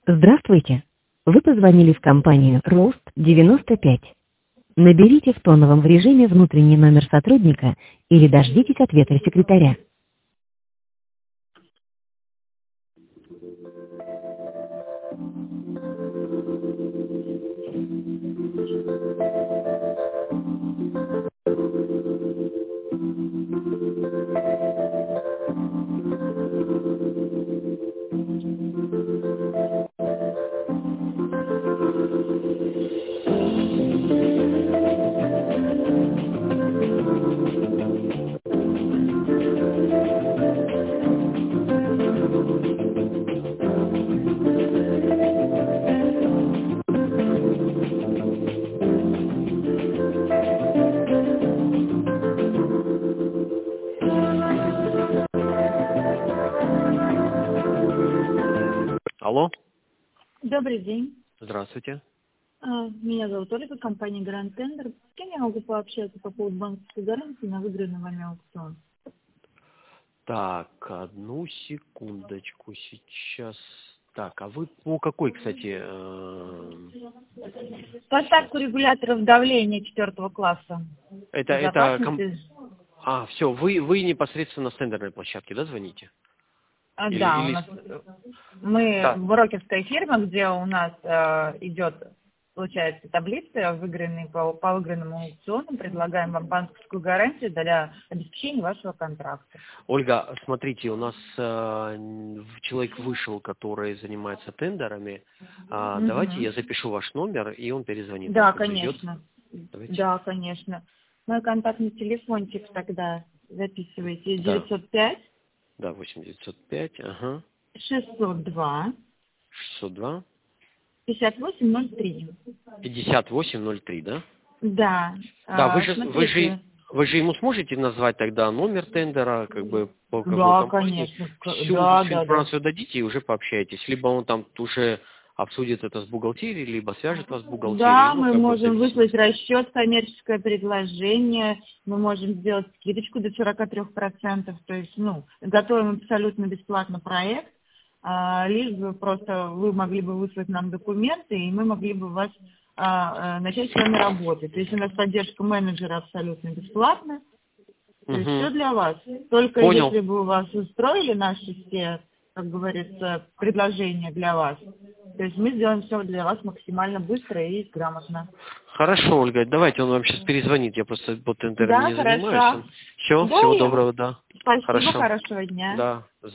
Здравствуйте. Вы позвонили в компанию Рост 95. Наберите в тоновом режиме внутренний номер сотрудника или дождитесь ответа секретаря. Алло, Добрый день. здравствуйте. Меня зовут Ольга, компания Grand Tender. С кем я могу пообщаться по поводу банковской гарантии на выигранный вами аукцион? Так, одну секундочку сейчас. Так, а вы по какой, кстати? Поставку регуляторов давления 4 класса. Это Безопасности. все, вы непосредственно с тендерной площадки, да, звоните? Да, у нас мы Да. брокерская фирма, где у нас идет, получается, таблица, выигранные по выигранному аукциону, предлагаем вам банковскую гарантию для обеспечения вашего контракта. Ольга, смотрите, у нас человек вышел, который занимается тендерами. Давайте я запишу ваш номер, и он перезвонит. Да, вам, как зайдет. конечно. Давайте. Да, конечно. Мой контактный телефончик тогда записывайте. Да. 905 Да, 8905, ага. 602 602 5803. 5803, да? Да. Да, Смотрите. вы же ему сможете назвать тогда номер тендера, как бы по какой Да, компании, конечно. всю Да. информацию дадите и уже пообщаетесь. Либо он там уже обсудит это с бухгалтерией, либо свяжет вас с бухгалтерией. Да, ну, мы как бы в можем зависимости. выслать расчет, коммерческое предложение, мы можем сделать скидочку до 43%, то есть, готовим абсолютно бесплатно проект, лишь бы просто вы могли бы выслать нам документы, и мы могли бы вас начать с вами работать. То есть у нас поддержка менеджера абсолютно бесплатная, то есть все для вас. Только Понял. если бы у вас устроили наши все, как говорится, предложения для вас, то есть мы сделаем все для вас максимально быстро и грамотно. Хорошо, Ольга, давайте он вам сейчас перезвонит. Я просто по тендерам Да, не хорошо. занимаюсь. Все, Да, всего доброго, да. спасибо, Хорошо. хорошего дня. Да.